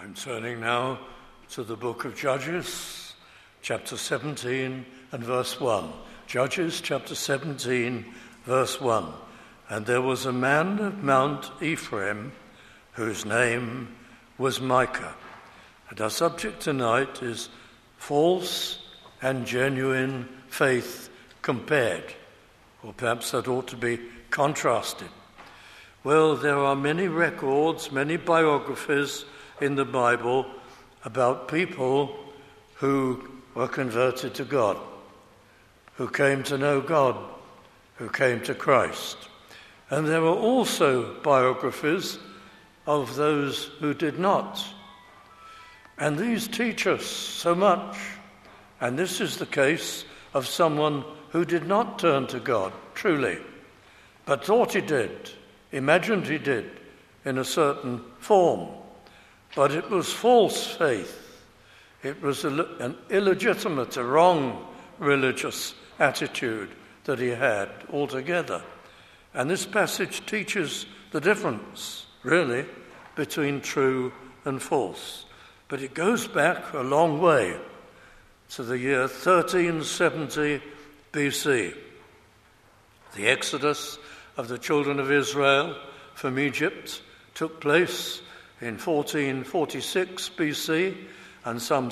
I'm turning now to the book of Judges, chapter 17 and verse 1. Judges chapter 17, verse 1. And there was a man of Mount Ephraim whose name was Micah. And our subject tonight is false and genuine faith compared. Or perhaps that ought to be contrasted. Well, there are many records, many biographies in the Bible about people who were converted to God, who came to know God, who came to Christ. And there are also biographies of those who did not. And these teach us so much. And this is the case of someone who did not turn to God, truly, but thought he did, imagined he did, in a certain form. But it was false faith. It was an illegitimate, a wrong religious attitude that he had altogether. And this passage teaches the difference, really, between true and false. But it goes back a long way to the year 1370 BC. The exodus of the children of Israel from Egypt took place in 1446 BC, and some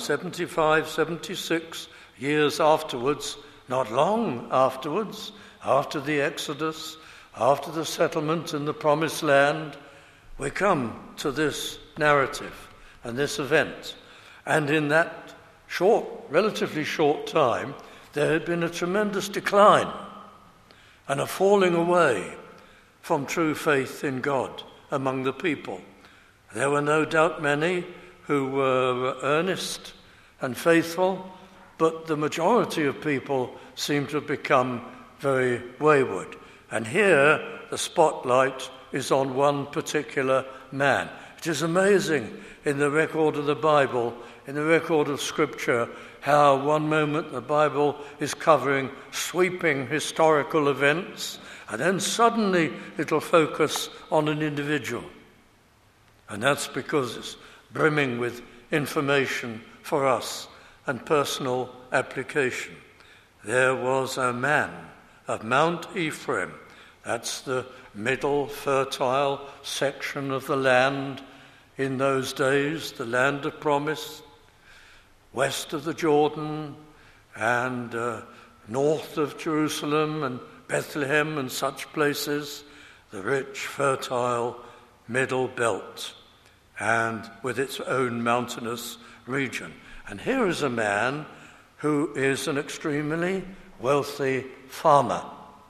76 years afterwards, not long afterwards, after the Exodus, after the settlement in the Promised Land, we come to this narrative and this event. And in that relatively short time, there had been a tremendous decline and a falling away from true faith in God among the people. There were no doubt many who were earnest and faithful, but the majority of people seemed to have become very wayward. And here the spotlight is on one particular man. It is amazing in the record of the Bible, in the record of Scripture, how one moment the Bible is covering sweeping historical events, and then suddenly it'll focus on an individual. And that's because it's brimming with information for us and personal application. There was a man of Mount Ephraim. That's the middle fertile section of the land in those days, the land of promise, west of the Jordan and north of Jerusalem and Bethlehem and such places, the rich, fertile middle belt, and with its own mountainous region. And here is a man who is an extremely wealthy farmer.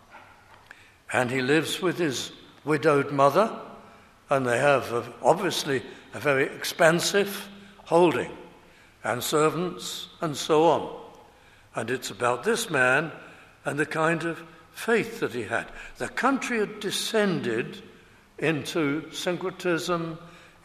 And he lives with his widowed mother, and they have obviously a very expansive holding, and servants and so on. And it's about this man and the kind of faith that he had. The country had descended into syncretism,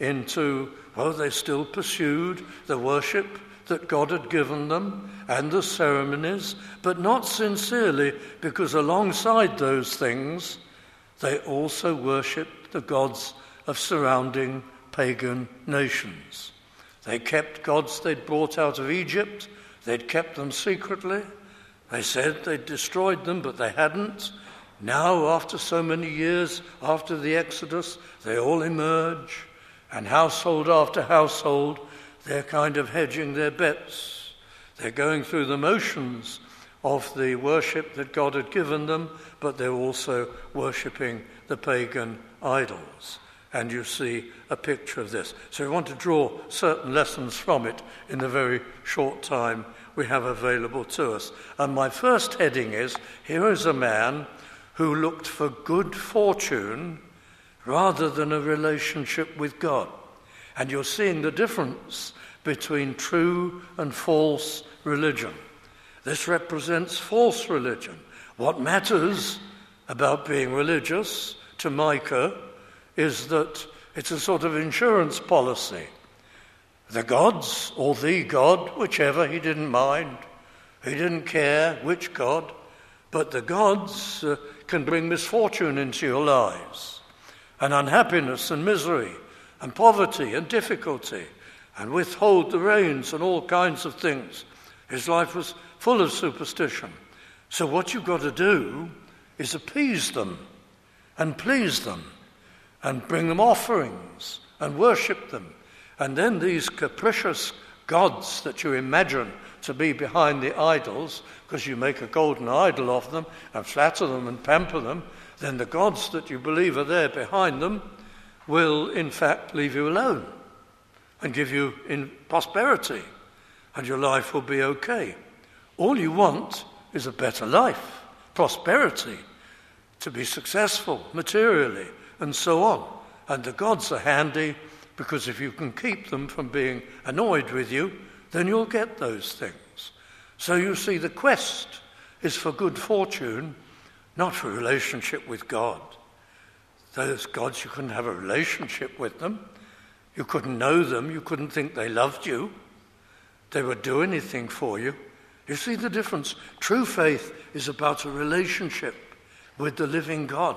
they still pursued the worship that God had given them and the ceremonies, but not sincerely, because alongside those things, they also worshipped the gods of surrounding pagan nations. They kept gods they'd brought out of Egypt. They'd kept them secretly. They said they'd destroyed them, but they hadn't. Now, after so many years, after the Exodus, they all emerge, and household after household, they're kind of hedging their bets. They're going through the motions of the worship that God had given them, but they're also worshipping the pagan idols. And you see a picture of this. So we want to draw certain lessons from it in the very short time we have available to us. And my first heading is, here is a man who looked for good fortune rather than a relationship with God. And you're seeing the difference between true and false religion. This represents false religion. What matters about being religious to Micah is that it's a sort of insurance policy. The gods, or the God, whichever, he didn't mind. He didn't care which God. But the gods can bring misfortune into your lives, and unhappiness and misery and poverty and difficulty. and withhold the rains and all kinds of things. His life was full of superstition. So what you've got to do is appease them and please them and bring them offerings and worship them. And then these capricious gods that you imagine to be behind the idols, because you make a golden idol of them and flatter them and pamper them, then the gods that you believe are there behind them will in fact leave you alone and give you in prosperity, and your life will be okay. All you want is a better life, prosperity, to be successful materially, and so on. And the gods are handy, because if you can keep them from being annoyed with you, then you'll get those things. So you see, the quest is for good fortune, not for relationship with God. Those gods, you couldn't have a relationship with them. You couldn't know them. You couldn't think they loved you. They would do anything for you. You see the difference? True faith is about a relationship with the living God.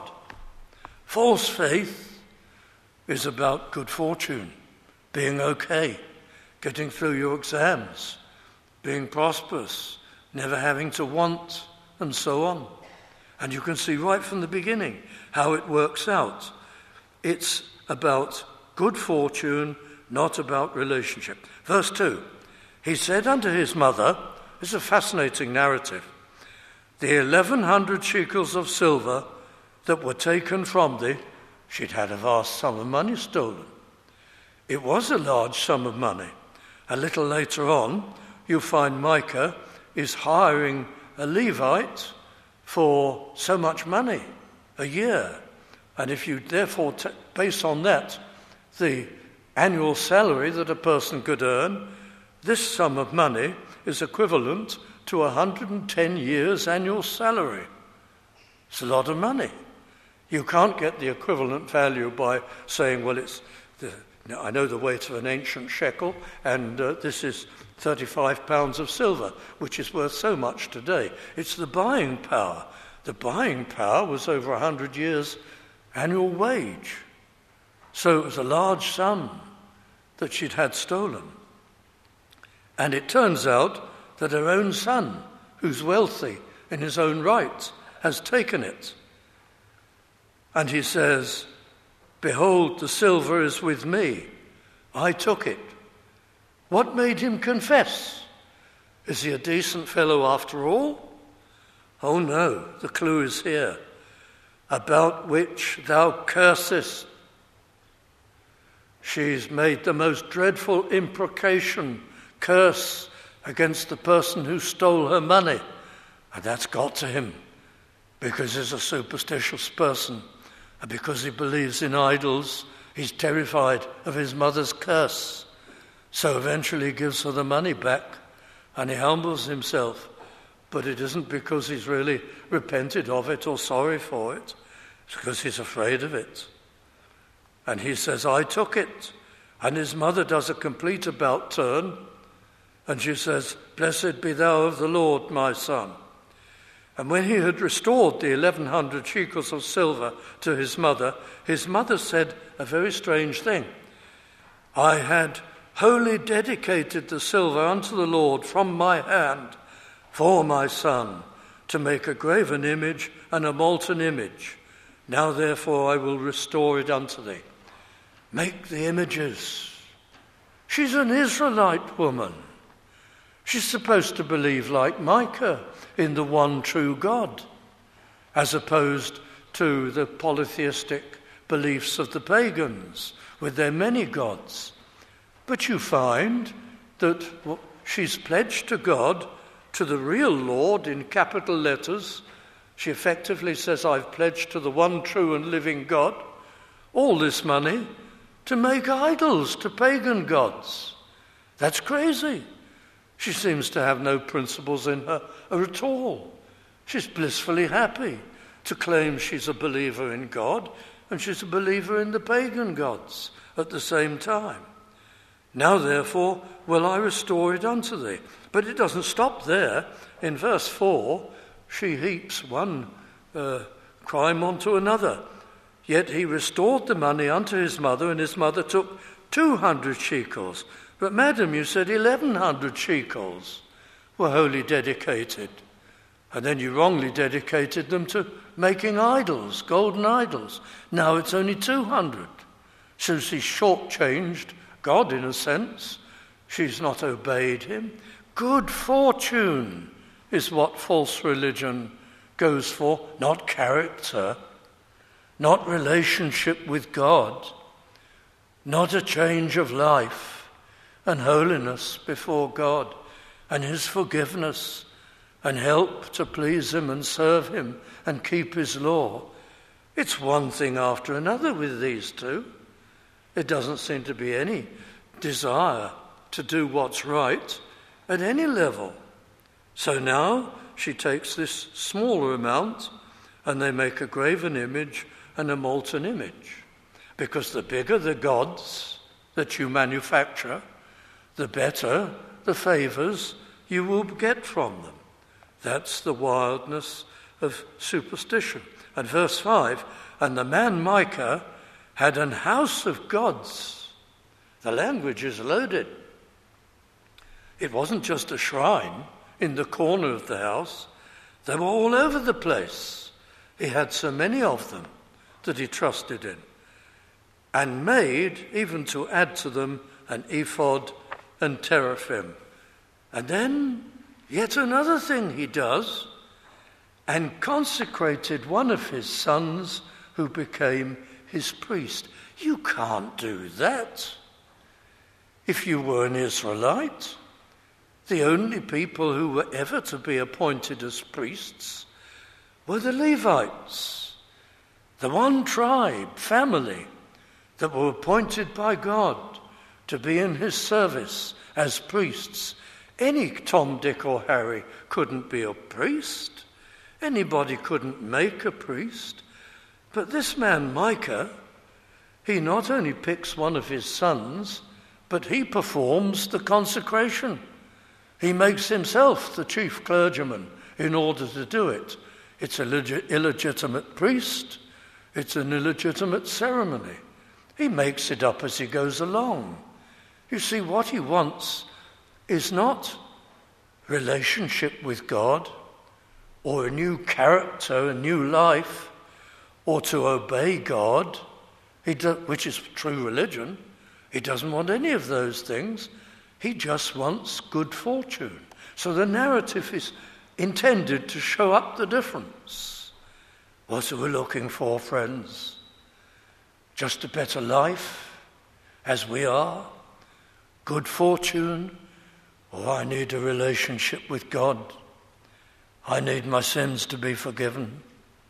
False faith is about good fortune, being okay, getting through your exams, being prosperous, never having to want, and so on. And you can see right from the beginning how it works out. It's about good fortune, not about relationship. Verse 2, he said unto his mother, this is a fascinating narrative, the 1,100 shekels of silver that were taken from thee, she'd had a vast sum of money stolen. It was a large sum of money. A little later on, you'll find Micah is hiring a Levite for so much money a year. And if you therefore base on that the annual salary that a person could earn, this sum of money is equivalent to 110 years' annual salary. It's a lot of money. You can't get the equivalent value by saying, well, I know the weight of an ancient shekel, and this is 35 pounds of silver, which is worth so much today. It's the buying power. The buying power was over 100 years' annual wage. So it was a large sum that she'd had stolen. And it turns out that her own son, who's wealthy in his own right, has taken it. And he says, behold, the silver is with me. I took it. What made him confess? Is he a decent fellow after all? Oh no, the clue is here. About which thou cursest. She's made the most dreadful imprecation, curse against the person who stole her money. And that's got to him because he's a superstitious person. And because he believes in idols, he's terrified of his mother's curse. So eventually he gives her the money back and he humbles himself. But it isn't because he's really repented of it or sorry for it. It's because he's afraid of it. And he says, I took it. And his mother does a complete about turn. And she says, blessed be thou of the Lord, my son. And when he had restored the 1,100 shekels of silver to his mother said a very strange thing. I had wholly dedicated the silver unto the Lord from my hand for my son, to make a graven image and a molten image. Now therefore I will restore it unto thee. Make the images. She's an Israelite woman. She's supposed to believe like Micah in the one true God, as opposed to the polytheistic beliefs of the pagans with their many gods. But you find that she's pledged to God, to the real Lord in capital letters. She effectively says, I've pledged to the one true and living God all this money to make idols to pagan gods. That's crazy. She seems to have no principles in her at all. She's blissfully happy to claim she's a believer in God and she's a believer in the pagan gods at the same time. Now, therefore, will I restore it unto thee. But it doesn't stop there. In verse 4, she heaps one crime onto another. Yet he restored the money unto his mother, and his mother took 200 shekels. But madam, you said 1,100 shekels were wholly dedicated. And then you wrongly dedicated them to making idols, golden idols. Now it's only 200. So she's shortchanged God in a sense. She's not obeyed him. Good fortune is what false religion goes for, not character, not relationship with God, not a change of life and holiness before God and his forgiveness and help to please him and serve him and keep his law. It's one thing after another with these two. There doesn't seem to be any desire to do what's right at any level. So now she takes this smaller amount and they make a graven image and a molten image. Because the bigger the gods that you manufacture, the better the favours you will get from them. That's the wildness of superstition. And verse 5, and the man Micah had an house of gods. The language is loaded. It wasn't just a shrine in the corner of the house. They were all over the place. He had so many of them that he trusted in. And made, even to add to them, an ephod and teraphim. And then yet another thing he does, and consecrated one of his sons who became his priest. You can't do that. If you were an Israelite, the only people who were ever to be appointed as priests were the Levites, the one tribe, family, that were appointed by God to be in his service as priests. Any Tom, Dick or Harry couldn't be a priest. Anybody couldn't make a priest. But this man Micah, he not only picks one of his sons, but he performs the consecration. He makes himself the chief clergyman in order to do it. It's an illegitimate priest. It's an illegitimate ceremony. He makes it up as he goes along. You see, what he wants is not relationship with God or a new character, a new life, or to obey God, which is true religion. He doesn't want any of those things. He just wants good fortune. So the narrative is intended to show up the difference. What are we looking for, friends? Just a better life, as we are? Good fortune? Or I need a relationship with God? I need my sins to be forgiven.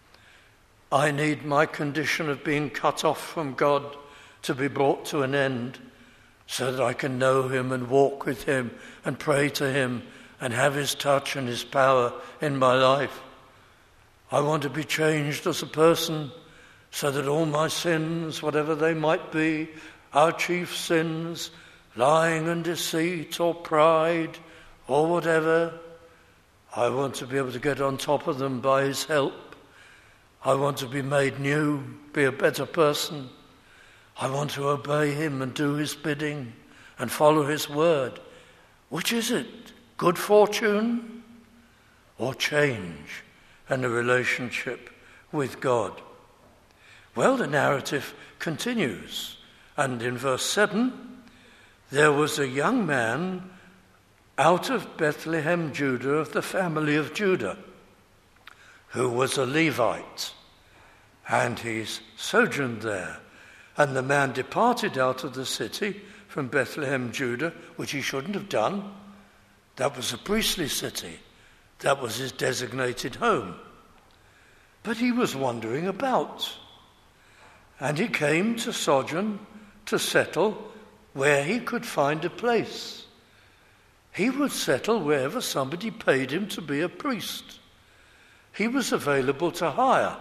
I need my condition of being cut off from God to be brought to an end so that I can know him and walk with him and pray to him and have his touch and his power in my life. I want to be changed as a person so that all my sins, whatever they might be, our chief sins, lying and deceit or pride or whatever, I want to be able to get on top of them by his help. I want to be made new, be a better person. I want to obey him and do his bidding and follow his word. Which is it? Good fortune or change and a relationship with God? Well, the narrative continues. And in verse 7, there was a young man out of Bethlehem, Judah, of the family of Judah, who was a Levite, and he sojourned there. And the man departed out of the city from Bethlehem, Judah, which he shouldn't have done. That was a priestly city. That was his designated home. But he was wandering about, and he came to sojourn, to settle where he could find a place. He would settle wherever somebody paid him to be a priest. He was available to hire,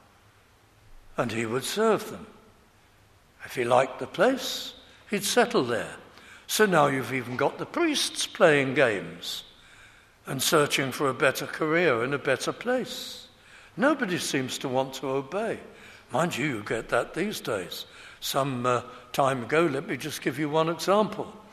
and he would serve them. If he liked the place, he'd settle there. So now you've even got the priests playing games and searching for a better career and a better place. Nobody seems to want to obey. Mind you, you get that these days. Some time ago, let me just give you one example.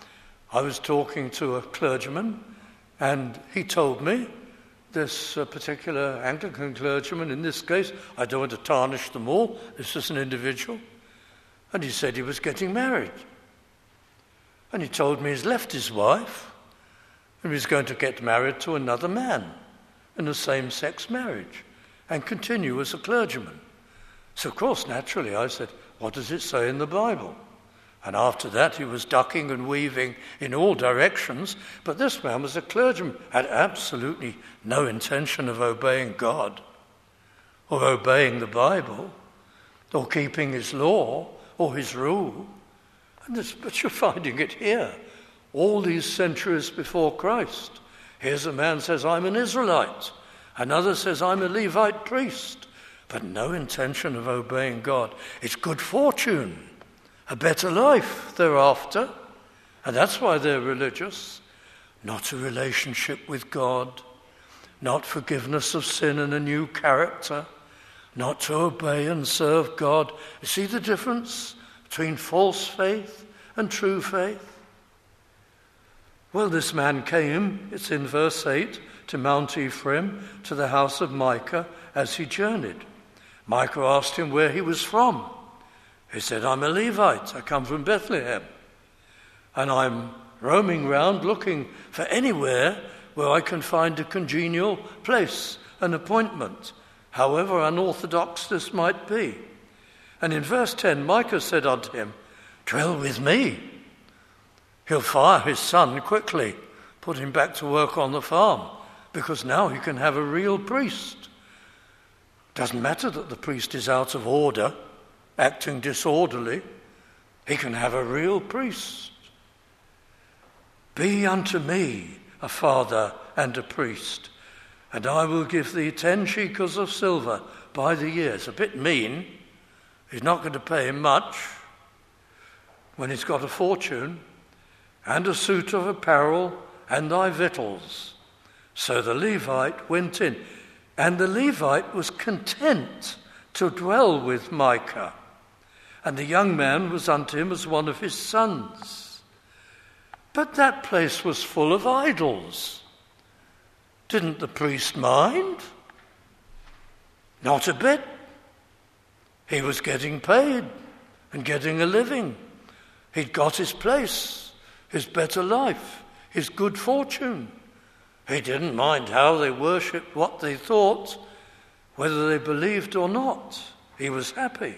I was talking to a clergyman, and he told me, this particular Anglican clergyman, in this case, I don't want to tarnish them all, this is an individual, and he said he was getting married. And he told me he's left his wife, and he's going to get married to another man in a same-sex marriage and continue as a clergyman. So, of course, naturally, I said, what does it say in the Bible? And after that, he was ducking and weaving in all directions. But this man was a clergyman, had absolutely no intention of obeying God or obeying the Bible or keeping his law or his rule. But you're finding it here, all these centuries before Christ. Here's a man says, I'm an Israelite. Another says, I'm a Levite priest. But no intention of obeying God. It's good fortune, a better life thereafter. And that's why they're religious. Not a relationship with God. Not forgiveness of sin and a new character. Not to obey and serve God. You see the difference between false faith and true faith? Well, this man came, it's in verse 8, to Mount Ephraim, to the house of Micah, as he journeyed. Micah asked him where he was from. He said, I'm a Levite, I come from Bethlehem, and I'm roaming round looking for anywhere where I can find a congenial place, an appointment, however unorthodox this might be. And in verse 10, Micah said unto him, dwell with me. He'll fire his son quickly, put him back to work on the farm, because now he can have a real priest. Doesn't matter that the priest is out of order, acting disorderly. He can have a real priest. Be unto me a father and a priest, and I will give thee 10 shekels of silver by the year. It's a bit mean. He's not going to pay him much when he's got a fortune, and a suit of apparel and thy victuals. So the Levite went in, and the Levite was content to dwell with Micah, and the young man was unto him as one of his sons. But that place was full of idols. Didn't the priest mind? Not a bit. He was getting paid and getting a living. He'd got his place, his better life, his good fortune. He didn't mind how they worshipped, what they thought, whether they believed or not. He was happy.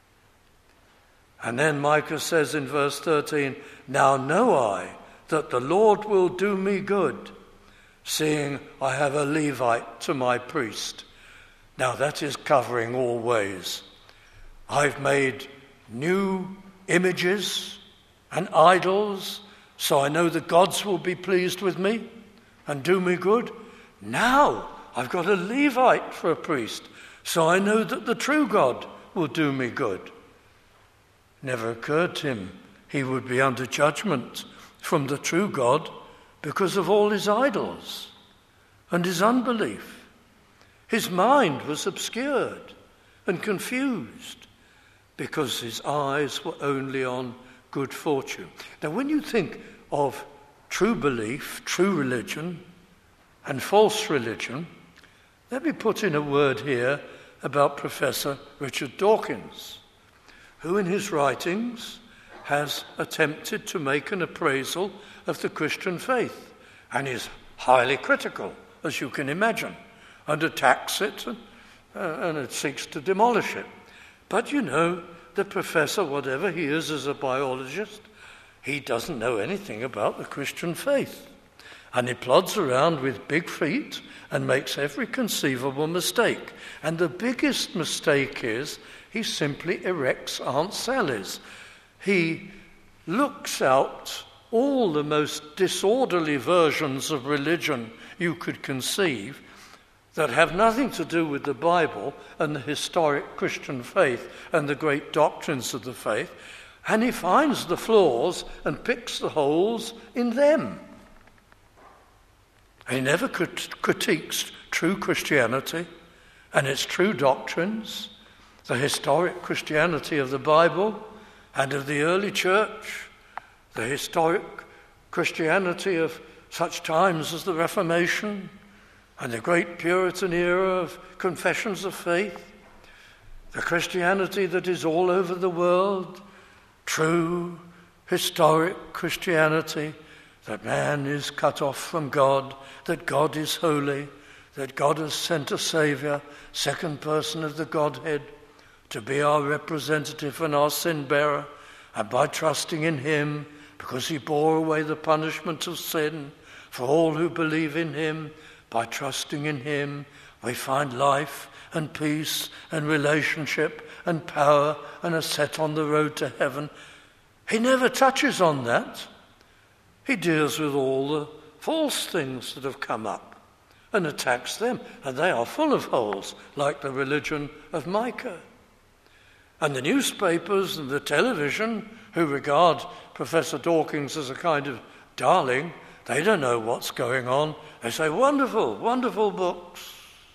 And then Micah says in verse 13, now know I that the Lord will do me good, seeing I have a Levite to my priest. Now that is covering all ways. I've made new images and idols, so I know the gods will be pleased with me and do me good. Now I've got a Levite for a priest, so I know that the true God will do me good. Never occurred to him he would be under judgment from the true God because of all his idols and his unbelief. His mind was obscured and confused because his eyes were only on good fortune. Now, when you think of true belief, true religion, and false religion, let me put in a word here about Professor Richard Dawkins, who in his writings has attempted to make an appraisal of the Christian faith, and is highly critical, as you can imagine, and attacks it and it seeks to demolish it. But you know, the professor, whatever he is as a biologist, he doesn't know anything about the Christian faith. And he plods around with big feet and makes every conceivable mistake. And the biggest mistake is he simply erects Aunt Sally's. He looks out all the most disorderly versions of religion you could conceive that have nothing to do with the Bible and the historic Christian faith and the great doctrines of the faith, and he finds the flaws and picks the holes in them. He never critiques true Christianity and its true doctrines, the historic Christianity of the Bible and of the early church, the historic Christianity of such times as the Reformation and the great Puritan era of confessions of faith, the Christianity that is all over the world, true, historic Christianity, that man is cut off from God, that God is holy, that God has sent a Saviour, second person of the Godhead, to be our representative and our sin bearer, and by trusting in him, because he bore away the punishment of sin for all who believe in him, by trusting in him, we find life and peace and relationship and power and are set on the road to heaven. He never touches on that. He deals with all the false things that have come up and attacks them, and they are full of holes, like the religion of Micah. And the newspapers and the television, who regard Professor Dawkins as a kind of darling, they don't know what's going on. They say, wonderful, wonderful books.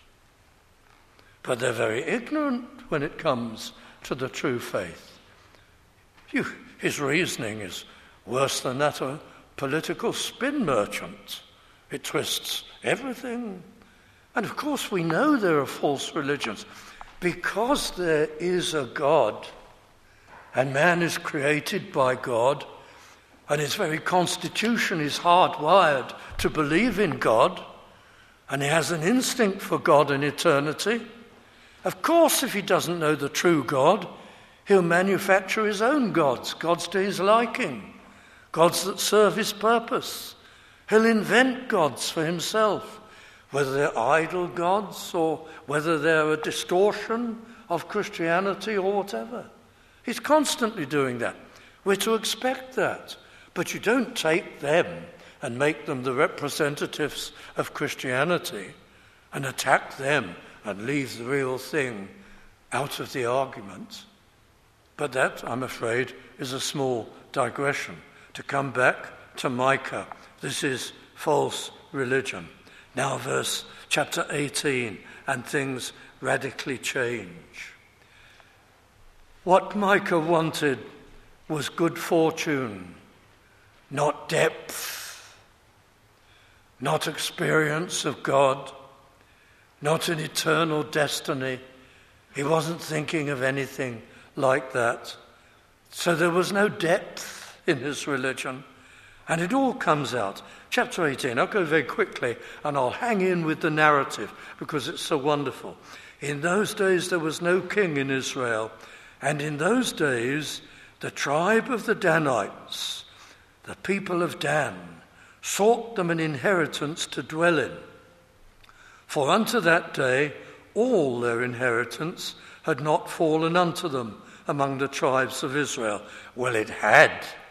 But they're very ignorant when it comes to the true faith. His reasoning is worse than that of a political spin merchant. It twists everything. And of course we know there are false religions. Because there is a God, and man is created by God, and his very constitution is hardwired to believe in God, and he has an instinct for God and eternity. Of course, if he doesn't know the true God, he'll manufacture his own gods to his liking, gods that serve his purpose. He'll invent gods for himself, whether they're idol gods or whether they're a distortion of Christianity or whatever. He's constantly doing that. We're to expect that. But you don't take them and make them the representatives of Christianity and attack them and leave the real thing out of the argument. But that, I'm afraid, is a small digression. To come back to Micah, this is false religion. Now chapter 18, and things radically change. What Micah wanted was good fortune, not depth, not experience of God, not an eternal destiny. He wasn't thinking of anything like that. So there was no depth in his religion. And it all comes out. Chapter 18, I'll go very quickly and I'll hang in with the narrative because it's so wonderful. In those days there was no king in Israel, and in those days the tribe of the Danites, the people of Dan, sought them an inheritance to dwell in. For unto that day all their inheritance had not fallen unto them among the tribes of Israel. Well, it had.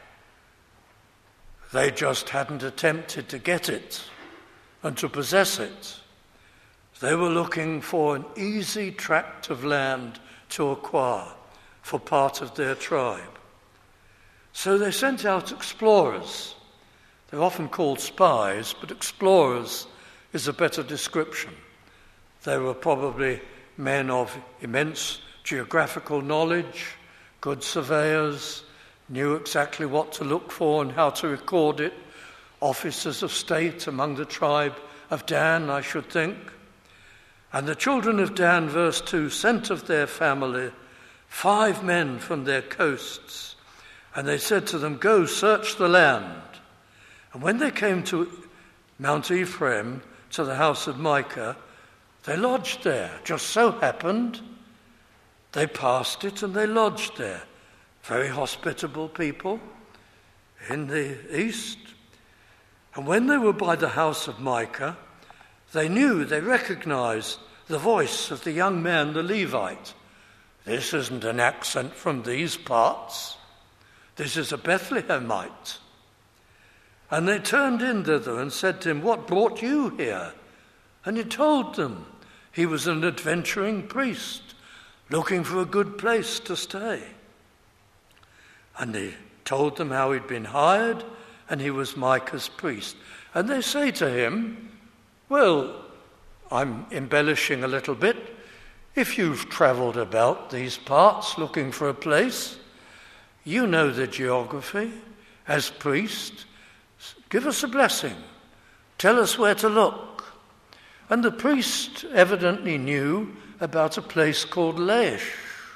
They just hadn't attempted to get it and to possess it. They were looking for an easy tract of land to acquire for part of their tribe. So they sent out explorers. They're often called spies, but explorers is a better description. They were probably men of immense geographical knowledge, good surveyors, knew exactly what to look for and how to record it, officers of state among the tribe of Dan, I should think. And the children of Dan, verse 2, sent of their family 5 men from their coasts, and they said to them, go search the land. And when they came to Mount Ephraim, to the house of Micah, they lodged there. Just so happened, they passed it and they lodged there. Very hospitable people in the east. And when they were by the house of Micah, they recognized the voice of the young man, the Levite. This isn't an accent from these parts. This is a Bethlehemite. And they turned in thither and said to him, what brought you here? And he told them he was an adventuring priest looking for a good place to stay. And he told them how he'd been hired, and he was Micah's priest. And they say to him, well, I'm embellishing a little bit. If you've travelled about these parts looking for a place, you know the geography. As priest, Give us a blessing. Tell us where to look. And the priest evidently knew about a place called Laish.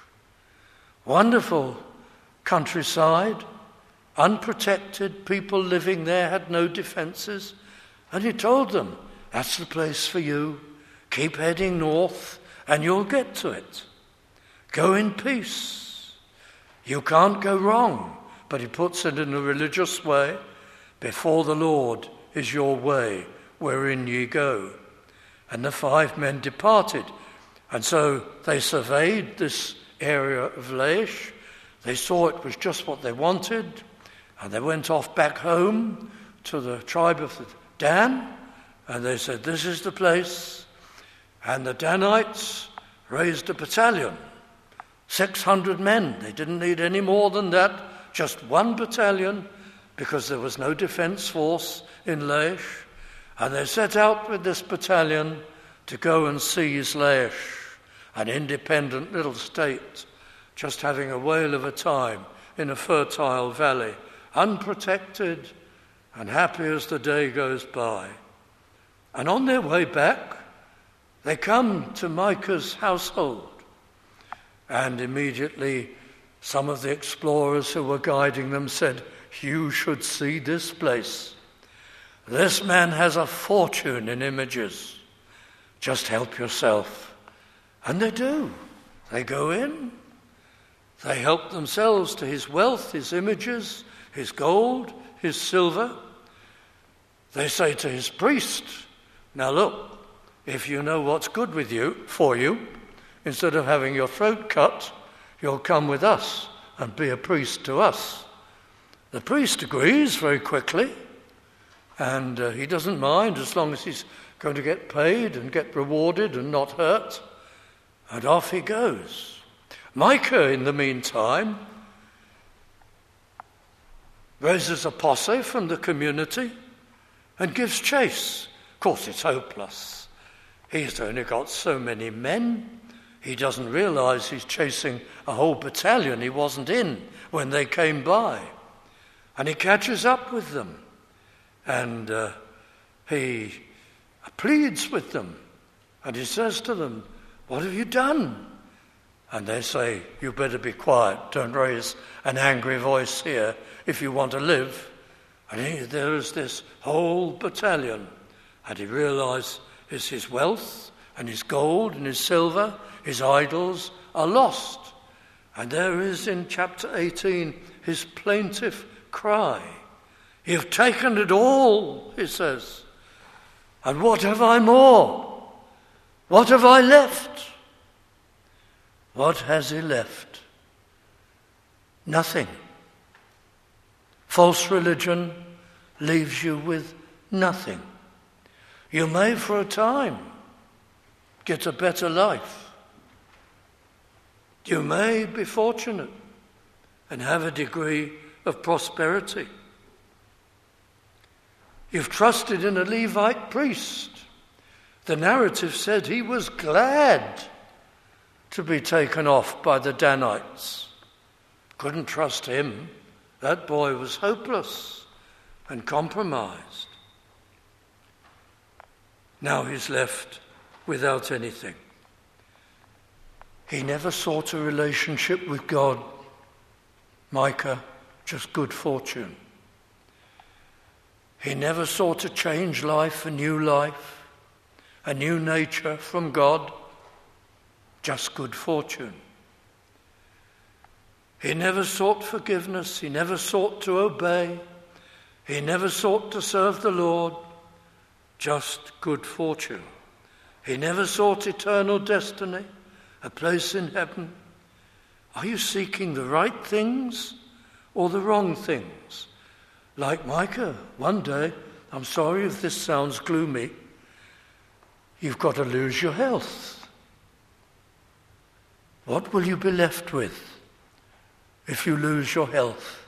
Wonderful countryside, unprotected, people living there had no defences. And he told them, that's the place for you. Keep heading north and you'll get to it. Go in peace. You can't go wrong. But he puts it in a religious way. Before the Lord is your way, wherein ye go. And the 5 men departed. And so they surveyed this area of Laish. They saw it was just what they wanted. And they went off back home to the tribe of Dan. And they said, this is the place. And the Danites raised a battalion. 600 men. They didn't need any more than that. Just 1 battalion, because there was no defence force in Laish. And they set out with this battalion to go and seize Laish, an independent little state, just having a whale of a time in a fertile valley, unprotected and happy as the day goes by. And on their way back, they come to Micah's household. And immediately some of the explorers who were guiding them said, you should see this place. This man has a fortune in images. Just help yourself. And they do. They go in. They help themselves to his wealth, his images, his gold, his silver. They say to his priest, now look, if you know what's good for you, instead of having your throat cut, you'll come with us and be a priest to us. The priest agrees very quickly, and he doesn't mind as long as he's going to get paid and get rewarded and not hurt. And off he goes. Micah, in the meantime, raises a posse from the community and gives chase. Of course, it's hopeless. He's only got so many men. He doesn't realise he's chasing a whole battalion he wasn't in when they came by. And he catches up with them. And he pleads with them. And he says to them, what have you done? And they say, you better be quiet. Don't raise an angry voice here if you want to live. And there is this whole battalion. And he realises his wealth and his gold and his silver, his idols are lost. And there is in chapter 18 his plaintive cry. You've taken it all, he says. And what have I more? What have I left? What has he left? Nothing. False religion leaves you with nothing. You may for a time get a better life. You may be fortunate and have a degree of prosperity. You've trusted in a Levite priest. The narrative said he was glad to be taken off by the Danites. Couldn't trust him. That boy was hopeless and compromised. Now he's left without anything. He never sought a relationship with God. Micah, just good fortune. He never sought to change life, a new nature from God. Just good fortune. He never sought forgiveness. He never sought to obey. He never sought to serve the Lord. Just good fortune. He never sought eternal destiny, a place in heaven. Are you seeking the right things or the wrong things? Like Micah, one day, I'm sorry if this sounds gloomy, you've got to lose your health. What will you be left with if you lose your health?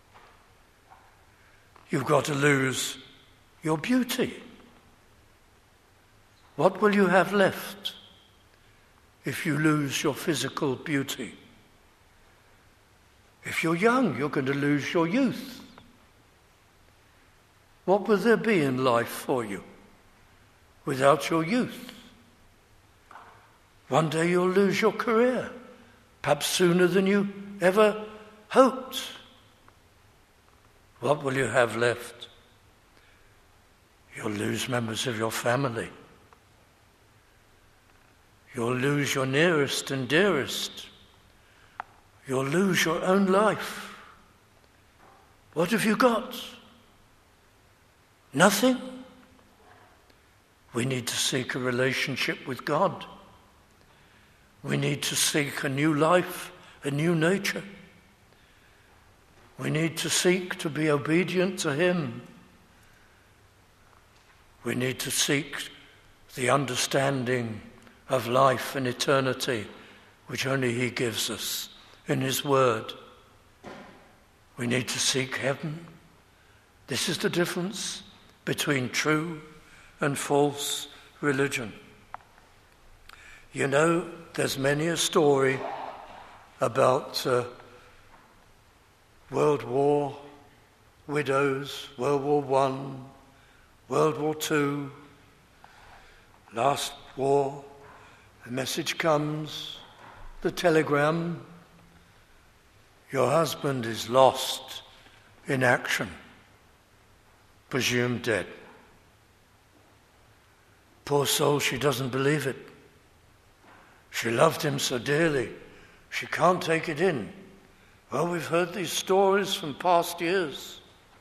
You've got to lose your beauty. What will you have left if you lose your physical beauty? If you're young, you're going to lose your youth. What will there be in life for you without your youth? One day you'll lose your career, perhaps sooner than you ever hoped. What will you have left? You'll lose members of your family. You'll lose your nearest and dearest. You'll lose your own life. What have you got? Nothing. We need to seek a relationship with God. We need to seek a new life, a new nature. We need to seek to be obedient to Him. We need to seek the understanding of life and eternity, which only He gives us in His Word. We need to seek heaven. This is the difference between true and false religion. You know, there's many a story about World War, widows, World War I, World War II, last war. The message comes, the telegram, your husband is lost in action, presumed dead. Poor soul, she doesn't believe it. She loved him so dearly, she can't take it in. Well, we've heard these stories from past years.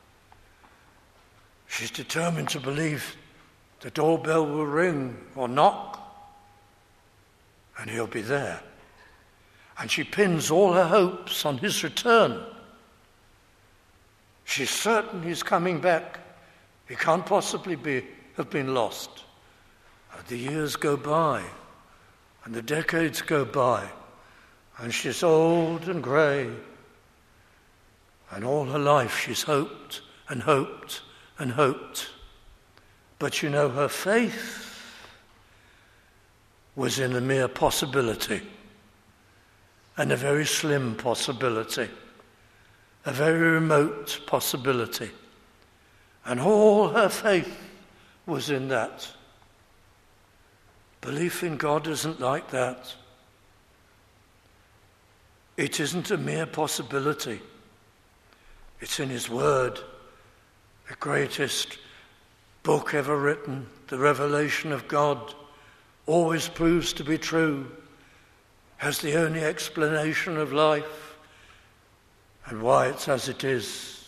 She's determined to believe the doorbell will ring or knock, and he'll be there. And she pins all her hopes on his return. She's certain he's coming back. He can't possibly have been lost. And the years go by, and the decades go by, and she's old and grey. And all her life she's hoped and hoped and hoped. But you know, her faith was in a mere possibility, and a very slim possibility, a very remote possibility. And all her faith was in that. Belief in God isn't like that. It isn't a mere possibility. It's in His Word, the greatest book ever written. The revelation of God always proves to be true, has the only explanation of life and why it's as it is.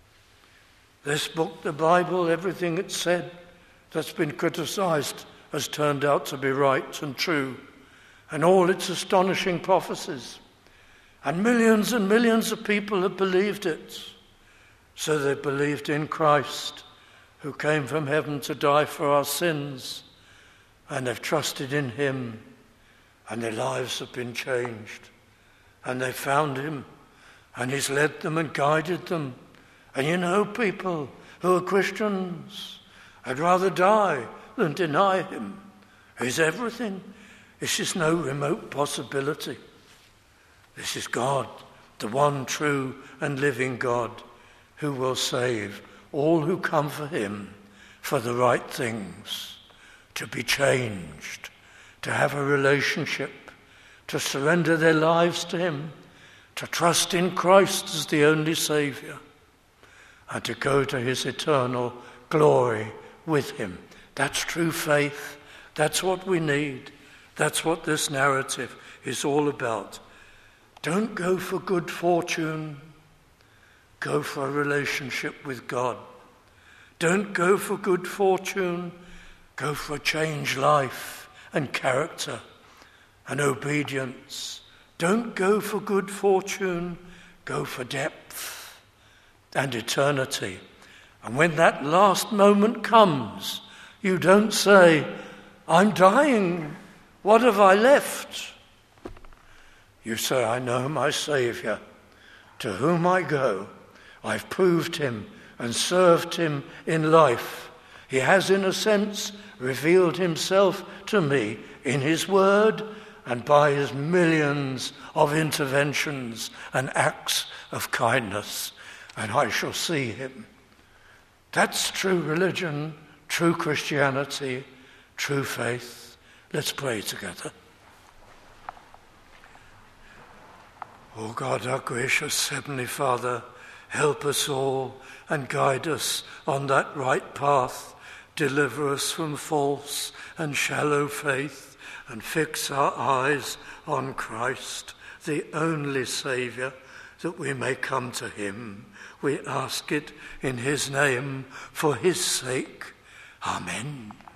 This book, the Bible, everything it said that's been criticized has turned out to be right and true, and all its astonishing prophecies. And millions of people have believed it. So they believed in Christ, who came from heaven to die for our sins, and they've trusted in Him, and their lives have been changed. And they found Him, and He's led them and guided them. And you know, people who are Christians, I'd rather die than deny Him. He's everything. This is no remote possibility. This is God, the one true and living God, who will save all who come for Him for the right things, to be changed, to have a relationship, to surrender their lives to Him, to trust in Christ as the only Saviour, and to go to His eternal glory with Him. That's true faith. That's what we need. That's what this narrative is all about. Don't go for good fortune. Go for a relationship with God. Don't go for good fortune. Go for a changed life and character and obedience. Don't go for good fortune. Go for depth and eternity. And when that last moment comes, you don't say, I'm dying. What have I left? You say, I know my Saviour, to whom I go. I've proved Him and served Him in life. He has, in a sense, revealed Himself to me in His Word and by His millions of interventions and acts of kindness. And I shall see Him That's true religion, true Christianity, true faith. Let's pray together. O God, our gracious Heavenly Father, help us all and guide us on that right path. Deliver us from false and shallow faith and fix our eyes on Christ, the only Saviour, that we may come to him. We ask it in his name, for his sake. Amen.